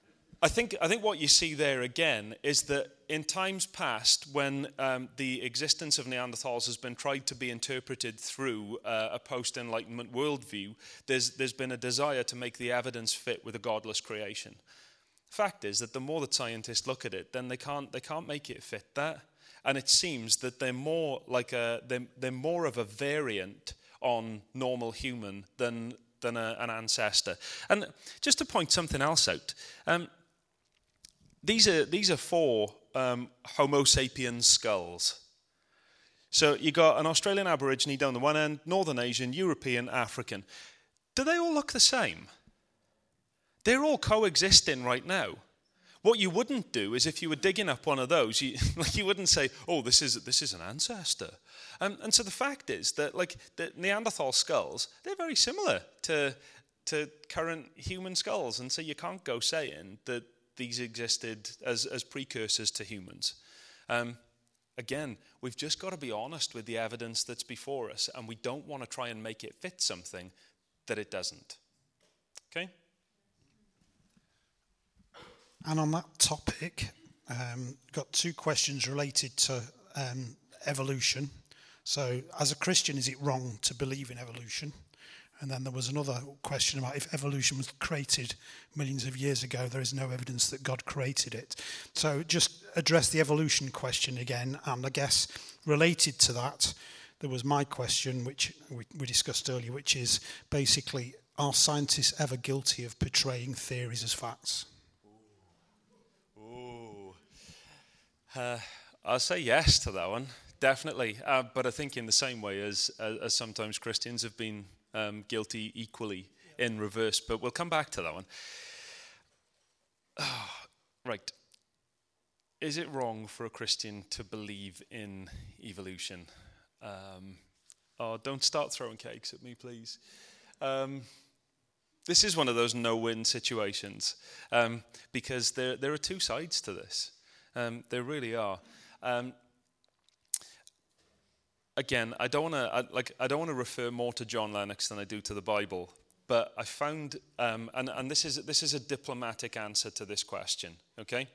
B: I think what you see there again is that in times past, when the existence of Neanderthals has been tried to be interpreted through a post-Enlightenment worldview, there's been a desire to make the evidence fit with a godless creation. The fact is that the more that scientists look at it, then they can't make it fit that, and it seems that they're more of a variant on normal human than an ancestor. And just to point something else out. These are 4 Homo sapiens skulls. So you got an Australian Aborigine down the one end, Northern Asian, European, African. Do they all look the same? They're all coexisting right now. What you wouldn't do is if you were digging up one of those, you wouldn't say, "Oh, this is an ancestor." And so the fact is that the Neanderthal skulls, they're very similar to current human skulls, and so you can't go saying that these existed as precursors to humans. Again, we've just got to be honest with the evidence that's before us, and we don't want to try and make it fit something that it doesn't. Okay?
C: And on that topic, got 2 questions related to evolution. So, as a Christian, is it wrong to believe in evolution? And then there was another question about if evolution was created millions of years ago, there is no evidence that God created it. So just address the evolution question again. And I guess related to that, there was my question, which we discussed earlier, which is basically, are scientists ever guilty of portraying theories as facts?
B: I'll say yes to that one, definitely. But I think in the same way as sometimes Christians have been guilty equally in reverse, but we'll come back to that one. Right. Is it wrong for a Christian to believe in evolution? Don't start throwing cakes at me, please. This is one of those no-win situations, because there are 2 sides to this. There really are. Again, I don't want to refer more to John Lennox than I do to the Bible, but I found, and this is a diplomatic answer to this question. Okay.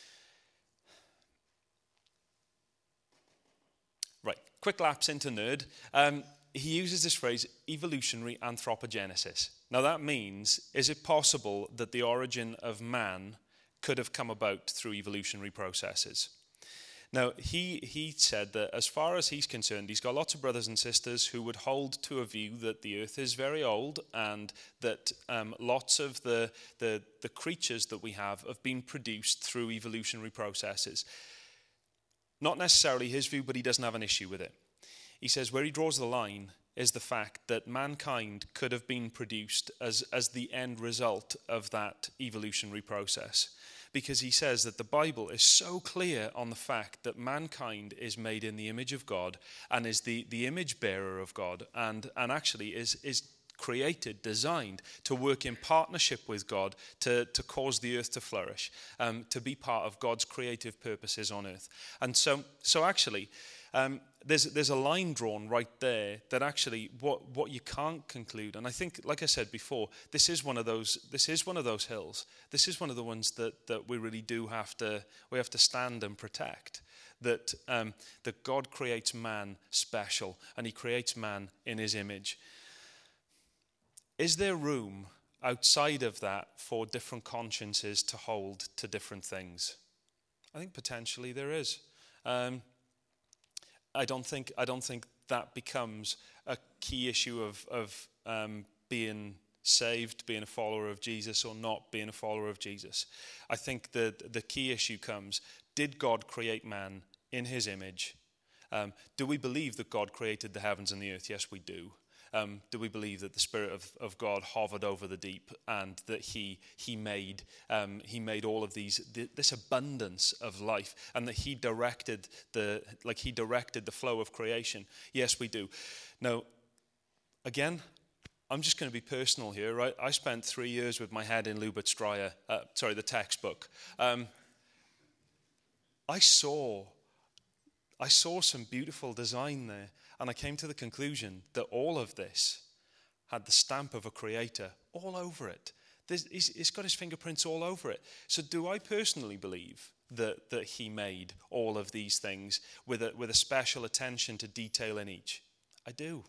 B: Right. Quick lapse into nerd. He uses this phrase, evolutionary anthropogenesis. Now that means, is it possible that the origin of man could have come about through evolutionary processes? Now, he said that as far as he's concerned, he's got lots of brothers and sisters who would hold to a view that the earth is very old and that lots of the creatures that we have been produced through evolutionary processes. Not necessarily his view, but he doesn't have an issue with it. He says where he draws the line is the fact that mankind could have been produced as the end result of that evolutionary process. Because he says that the Bible is so clear on the fact that mankind is made in the image of God and is the image bearer of God and actually is created, designed to work in partnership with God to cause the earth to flourish, to be part of God's creative purposes on earth. And so actually, there's a line drawn right there that actually what you can't conclude, and I think, like I said before, this is one of those hills. This is one of the ones that we really do have to stand and protect. That God creates man special, and He creates man in His image. Is there room outside of that for different consciences to hold to different things? I think potentially there is. I don't think that becomes a key issue of being saved, being a follower of Jesus, or not being a follower of Jesus. I think that the key issue comes, did God create man in His image? Do we believe that God created the heavens and the earth? Yes, we do. Do we believe that the Spirit of God hovered over the deep and that He made all of this abundance of life, and that He directed the flow of creation? Yes, we do. Now, again, I'm just going to be personal here, right? I spent 3 years with my head in Lubitz the textbook. I saw some beautiful design there. And I came to the conclusion that all of this had the stamp of a creator all over it. He's got his fingerprints all over it. So do I personally believe that he made all of these things with a special attention to detail in each? I do.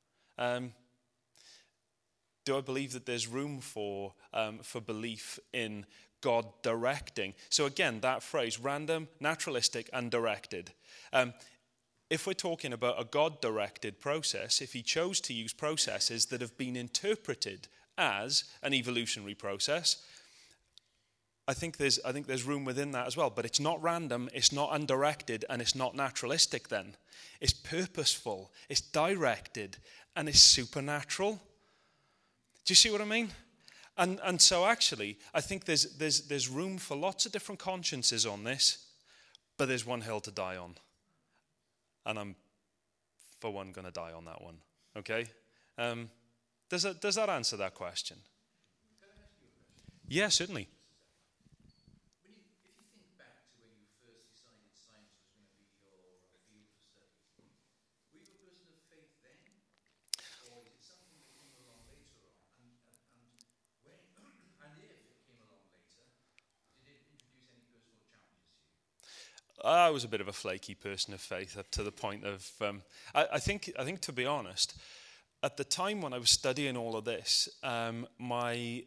B: Do I believe that there's room for belief in God directing? So again, that phrase, random, naturalistic, and directed. If we're talking about a God-directed process, if he chose to use processes that have been interpreted as an evolutionary process, I think there's room within that as well. But it's not random, it's not undirected, and it's not naturalistic then. It's purposeful, it's directed, and it's supernatural. Do you see what I mean? And so actually, I think there's room for lots of different consciences on this, but there's one hill to die on. And I'm, for one, going to die on that one. Okay? Does that answer that question?
D: Can I ask you a question?
B: Yeah, certainly.
D: If you think back to when you first decided science was going to be your field for study, were you a person of faith then? Or is it something that came along later on? And when, and if it came along later, did it introduce any personal challenges to you?
B: I was a bit of a flaky person of faith up to the point of, I think to be honest, at the time when I was studying all of this, my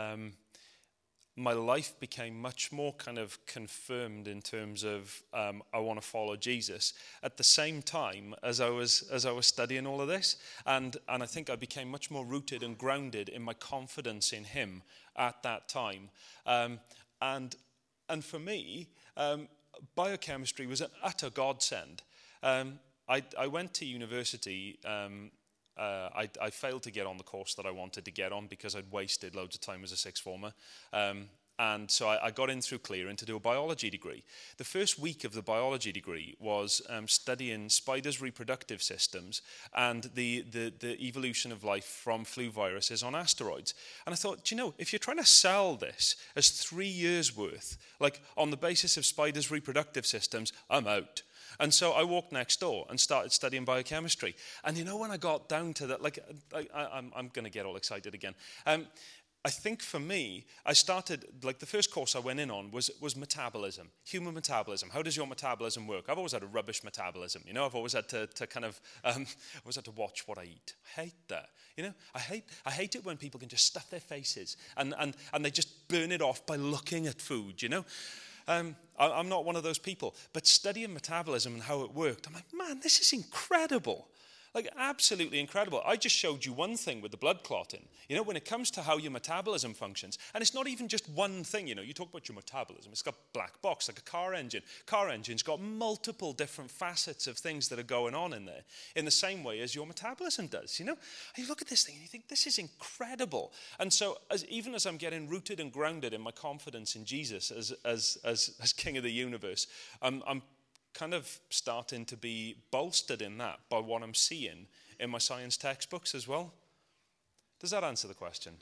B: life became much more kind of confirmed in terms of I want to follow Jesus. At the same time as I was studying all of this, and I think I became much more rooted and grounded in my confidence in Him at that time, and for me. Biochemistry was an utter godsend. I went to university. I failed to get on the course that I wanted to get on because I'd wasted loads of time as a sixth former. And so I got in through clearing to do a biology degree. The first week of the biology degree was studying spiders' reproductive systems and the evolution of life from flu viruses on asteroids. And I thought, do you know, if you're trying to sell this as 3 years worth, like on the basis of spiders' reproductive systems, I'm out. And so I walked next door and started studying biochemistry. And you know, when I got down to that, like, I'm going to get all excited again. I think for me, I started, like the first course I went in on was metabolism, human metabolism. How does your metabolism work? I've always had a rubbish metabolism, you know. I've always had to kind of, always had to watch what I eat. I hate that, you know. I hate it when people can just stuff their faces and they just burn it off by looking at food, you know. I'm not one of those people. But studying metabolism and how it worked, I'm like, man, this is incredible. Like, absolutely incredible. I just showed you one thing with the blood clotting. You know, when it comes to how your metabolism functions, and it's not even just one thing, you know, you talk about your metabolism, it's got black box, like a car engine. Car engine's got multiple different facets of things that are going on in there, in the same way as your metabolism does, you know? And you look at this thing and you think, this is incredible. And so, even as I'm getting rooted and grounded in my confidence in Jesus as King of the universe, I'm kind of starting to be bolstered in that by what I'm seeing in my science textbooks as well. Does that answer the question?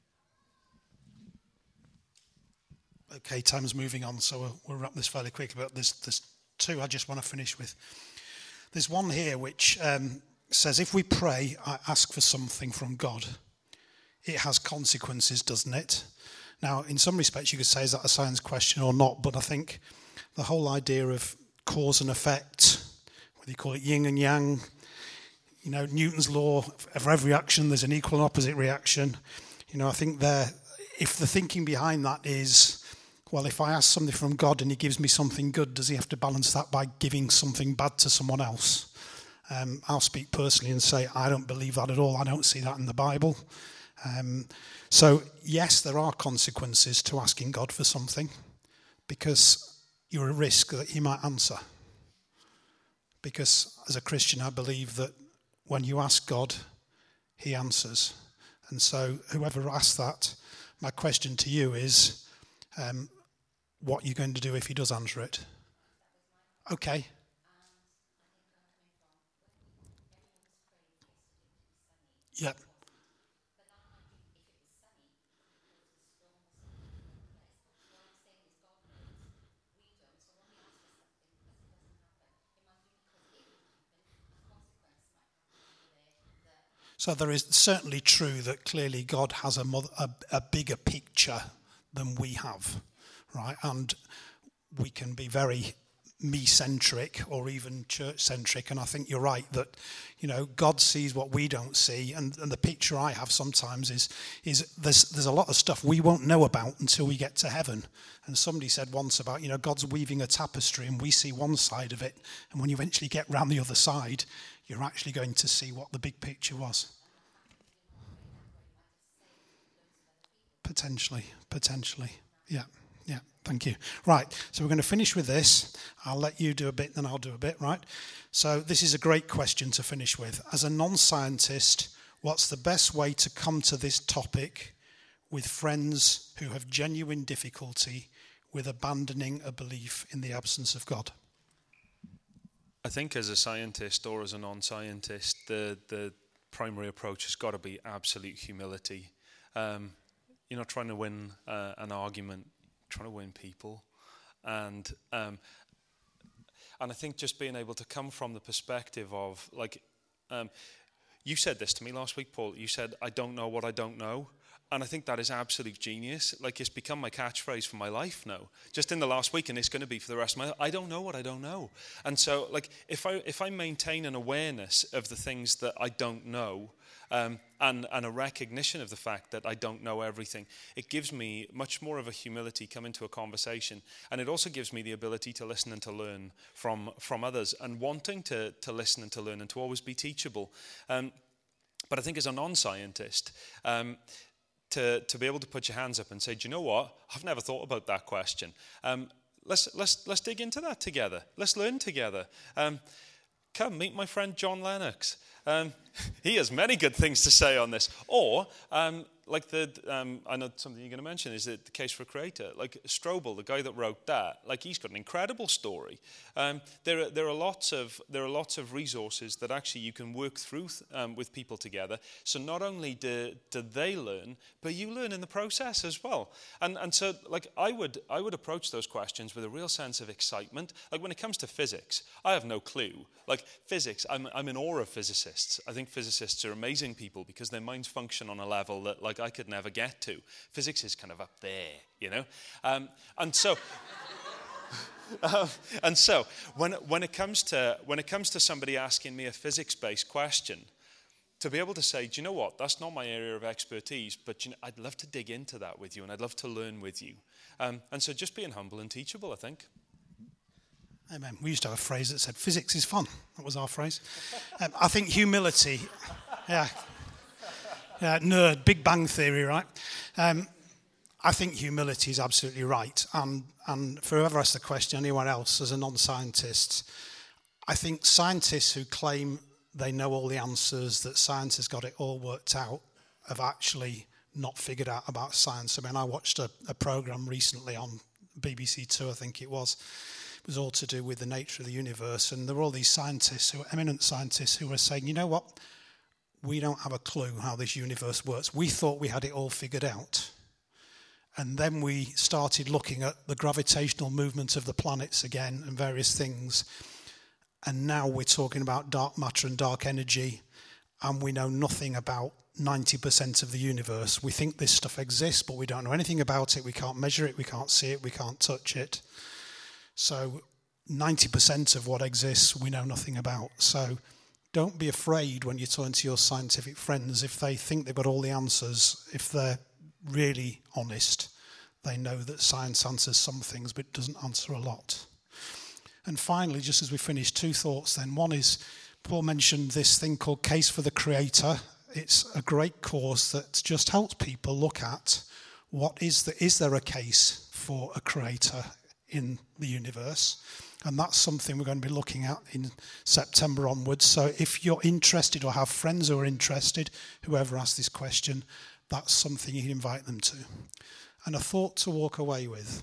C: Okay, time's moving on, so we'll wrap this fairly quickly, but there's two I just want to finish with. There's one here which says, if we pray, I ask for something from God, it has consequences, doesn't it? Now, in some respects, you could say, is that a science question or not? But I think the whole idea of cause and effect, whether you call it yin and yang, you know, Newton's law, for every action there's an equal and opposite reaction. You know, I think if the thinking behind that is, well, if I ask something from God and he gives me something good, does he have to balance that by giving something bad to someone else? I'll speak personally and say I don't believe that at all. I don't see that in the Bible. So, yes, there are consequences to asking God for something, because you're at risk that he might answer. Because as a Christian, I believe that when you ask God, he answers. And so whoever asks that, my question to you is, what are you going to do if he does answer it? Okay. Yep. So there is certainly true that clearly God has a bigger picture than we have, right? And we can be very me-centric or even church-centric, and I think you're right that, God sees what we don't see, and the picture I have sometimes is there's a lot of stuff we won't know about until we get to heaven. And somebody said once about, God's weaving a tapestry and we see one side of it, and when you eventually get round the other side, you're actually going to see what the big picture was. Potentially, yeah. Yeah, thank you. Right, so we're going to finish with this. I'll let you do a bit, then I'll do a bit, right? So this is a great question to finish with. As a non-scientist, what's the best way to come to this topic with friends who have genuine difficulty with abandoning a belief in the absence of God?
B: I think as a scientist or as a non-scientist, the primary approach has got to be absolute humility. You're not trying to win an argument, trying to win people, and I think just being able to come from the perspective of, you said this to me last week, Paul. You said, "I don't know what I don't know," and I think that is absolute genius. It's become my catchphrase for my life now, just in the last week, and it's going to be for the rest of my life. I don't know what I don't know, and so if I maintain an awareness of the things that I don't know. And a recognition of the fact that I don't know everything, it gives me much more of a humility come into a conversation, and it also gives me the ability to listen and to learn from others, and wanting to listen and to learn and to always be teachable. But I think as a non-scientist, to be able to put your hands up and say, do you know what? I've never thought about that question. Let's dig into that together. Let's learn together. Come meet my friend John Lennox. He has many good things to say on this. Or, I know something you're going to mention is the Case for a Creator. Strobel, the guy that wrote that, he's got an incredible story. There are lots of resources that actually you can work through with people together. So not only do they learn, but you learn in the process as well. And so I would approach those questions with a real sense of excitement. When it comes to physics, I have no clue. Physics, I'm in awe of physicists. I think physicists are amazing people because their minds function on a level that I could never get to. Physics is kind of up there, and so when it comes to somebody asking me a physics-based question, to be able to say, do you know what, that's not my area of expertise, but I'd love to dig into that with you, and I'd love to learn with you, and so just being humble and teachable, I think.
C: Amen. We used to have a phrase that said, physics is fun. That was our phrase. I think humility, nerd, Big Bang Theory, right? I think humility is absolutely right. And for whoever asked the question, anyone else, as a non-scientist, I think scientists who claim they know all the answers, that science has got it all worked out, have actually not figured out about science. I watched a program recently on BBC Two, I think it was. It was all to do with the nature of the universe, and there were all these scientists, eminent scientists, who were saying, you know what, we don't have a clue how this universe works. We thought we had it all figured out. And then we started looking at the gravitational movement of the planets again and various things. And now we're talking about dark matter and dark energy, and we know nothing about 90% of the universe. We think this stuff exists, but we don't know anything about it. We can't measure it, we can't see it, we can't touch it. So 90% of what exists we know nothing about. So don't be afraid when you turn to your scientific friends. If they think they've got all the answers, if they're really honest, they know that science answers some things but doesn't answer a lot. And finally, just as we finish, two thoughts then. One is, Paul mentioned this thing called Case for the Creator. It's a great course that just helps people look at is there a case for a creator in the universe? And that's something we're going to be looking at in September onwards. So if you're interested or have friends who are interested, whoever asked this question, that's something you can invite them to. And a thought to walk away with.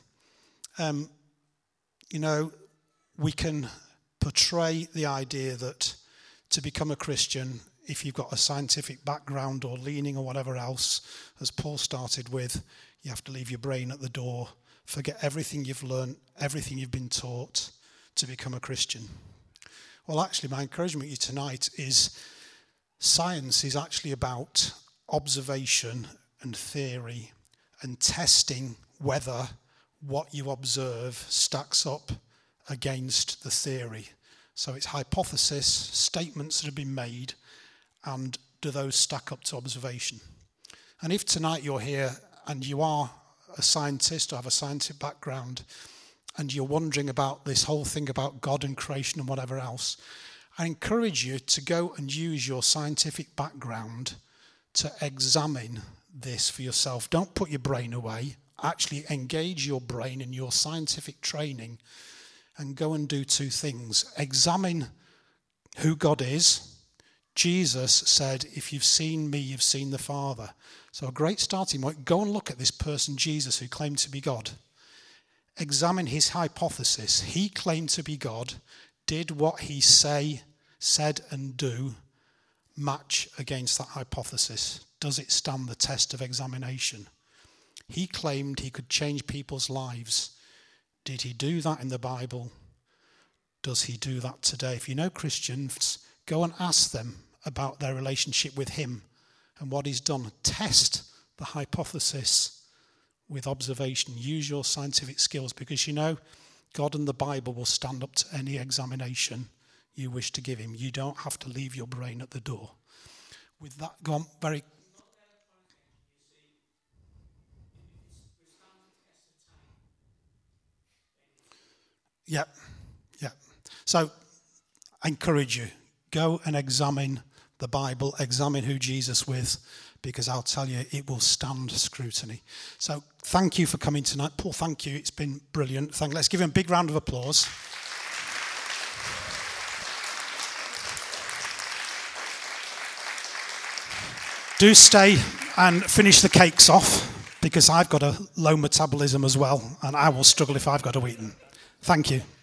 C: We can portray the idea that to become a Christian, if you've got a scientific background or leaning or whatever else, as Paul started with, you have to leave your brain at the door, forget everything you've learned, everything you've been taught to become a Christian. Well, actually, my encouragement to you tonight is Science is actually about observation and theory and testing whether what you observe stacks up against the theory. So it's hypothesis, statements that have been made, and do those stack up to observation? And if tonight you're here and you are a scientist or have a scientific background and you're wondering about this whole thing about God and creation and whatever else, I encourage you to go and use your scientific background to examine this for yourself. Don't put your brain away. Actually engage your brain in your scientific training and go and do two things. Examine who God is. Jesus said, if you've seen me, you've seen the Father. So a great starting point, go and look at this person, Jesus, who claimed to be God. Examine his hypothesis. He claimed to be God. Did what he said and do match against that hypothesis? Does it stand the test of examination? He claimed he could change people's lives. Did he do that in the Bible? Does he do that today? If you know Christians, go and ask them about their relationship with him and what he's done. Test the hypothesis with observation. Use your scientific skills, because you know God and the Bible will stand up to any examination you wish to give him. You don't have to leave your brain at the door. With that, go on, very... Yep. So I encourage you, go and examine the Bible, examine who Jesus was, because I'll tell you, it will stand scrutiny. So thank you for coming tonight. Paul, thank you. It's been brilliant. Let's give him a big round of applause. Do stay and finish the cakes off, because I've got a low metabolism as well, and I will struggle if I've got to eat them. Thank you.